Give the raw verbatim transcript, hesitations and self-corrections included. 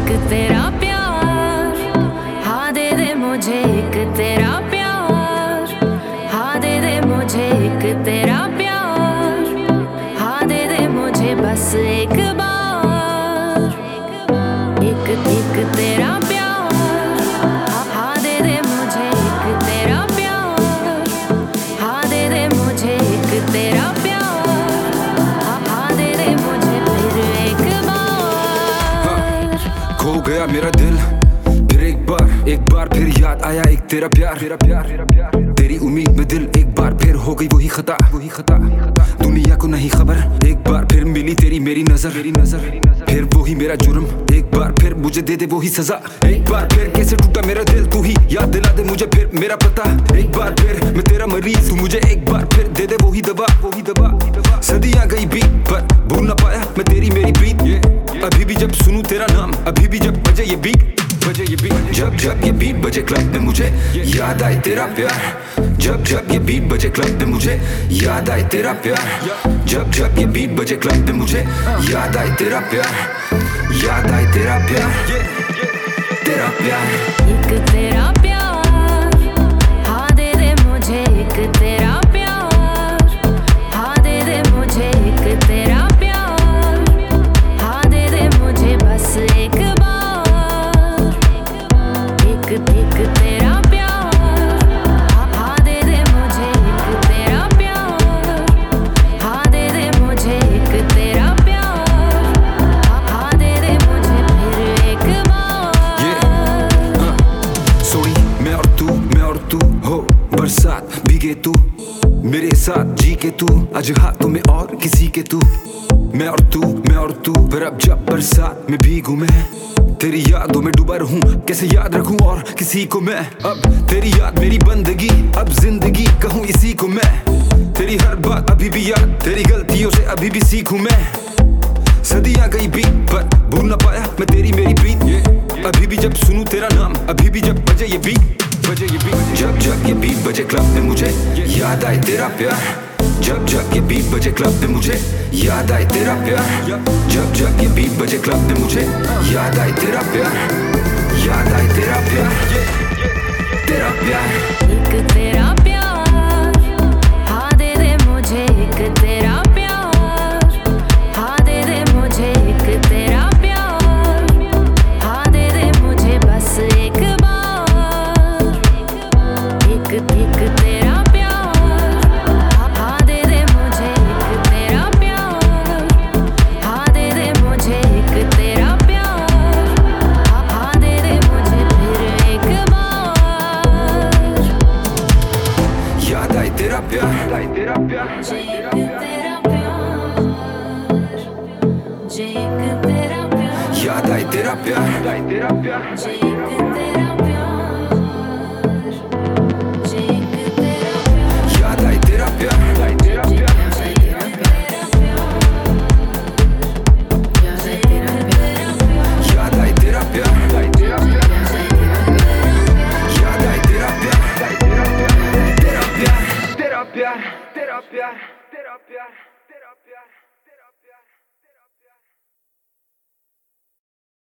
एक तेरा प्यार, हाँ दे दे मुझे एक तेरा प्यार, हाँ दे दे मुझे एक तेरा प्यार, हाँ दे दे मुझे बस एक बार, एक एक तेरा प्यार, हाँ दे दे मुझे एक तेरा प्यार, हाँ दे दे मुझे एक तेरा प्यार, हाँ दे दे मुझे फिर एक बार। खो गया मेरा दिल फिर एक बार, एक बार फिर याद आया एक तेरा प्यार, तेरा प्यार, तेरी उम्मीद में दिल एक बार फिर हो गई वही खता, वही खता। दुनिया को नहीं खबर, एक बार फिर मिली तेरी मेरी नजर, मेरी नजर फिर वही मेरा जुर्म, एक बार फिर मुझे दे दे वही सजा। एक बार फिर कैसे टूटा मेरा दिल, तू ही याद दिला दे मुझे फिर मेरा पता। एक बार फिर मैं तेरा मरीज, तू मुझे एक बार फिर दे दे वही दवा, वही दवा। सदियां गई बीत पर भूल ना पाया मैं तेरी मेरी प्रीत। अभी भी जब सुनूं तेरा नाम, अभी भी जब बजे ये बीट, बजे ये बीट, जब जब ये बीट बजे क्लब में मुझे याद आए तेरा प्यार। जब जब ये बीट बजे क्लब में मुझे याद आए तेरा प्यार। जब जब ये बीट बजे क्लब में मुझे याद आए तेरा प्यार, याद आए तेरा प्यार, तेरा प्यार। एक तेरा प्यार, हाँ दे दे मुझे एक तेरा प्यार, हाँ दे दे मुझे एक तेरा प्यार, हाँ दे दे मुझे बस एक बार, एक एक तेरा प्यार, हाँ दे दे मुझे एक तेरा प्यार, हाँ दे दे मुझे एक तेरा प्यार, हाँ दे दे मुझे फिर एक बार। सोई मैं और तू, मैं और तू हो बरसात भीगे तू मेरे साथ जी के तू, आज हाथों में और किसी के तू। मैं और तू, मैं और तू पर अब जब बरसात में भीगू मैं, तेरी यादों में डूबा रहूं, कैसे याद रखूं और किसी को मैं। अब तेरी याद मेरी बंदगी, अब जिंदगी कहूं इसी को मैं। तेरी हर बात अभी भी याद, तेरी गलतियों से अभी भी सीखूं मैं। सदियां गई बीत पर भूल ना पाया मैं तेरी मेरी प्रीत। अभी भी जब सुनूं तेरा नाम, अभी भी जब बजे ये बीट, बजे ये बीट, जब जब ये बीट बजे क्लब में मुझे याद आए तेरा प्यार। जब जब ये बीट बजे क्लब में मुझे याद आए तेरा प्यार। जब जब ये बीट बजे क्लब में मुझे याद आए तेरा प्यार, याद आए तेरा प्यार, तेरा प्यार। एक तेरा प्यार, हाँ दे दे मुझे एक तेरा प्यार, हाँ दे दे मुझे एक तेरा प्यार, हाँ दे दे मुझे बस एक बार, एक एक तेरा प्यार, हाँ दे दे मुझे एक तेरा प्यार, हाँ दे दे मुझे एक तेरा प्यार, हाँ दे दे मुझे फिर एक बार। याद आए तेरा प्यार, तेरा प्यार, एक तेरा प्यार, एक तेरा प्यार, याद आए तेरा प्यार, तेरा प्यार। एक तेरा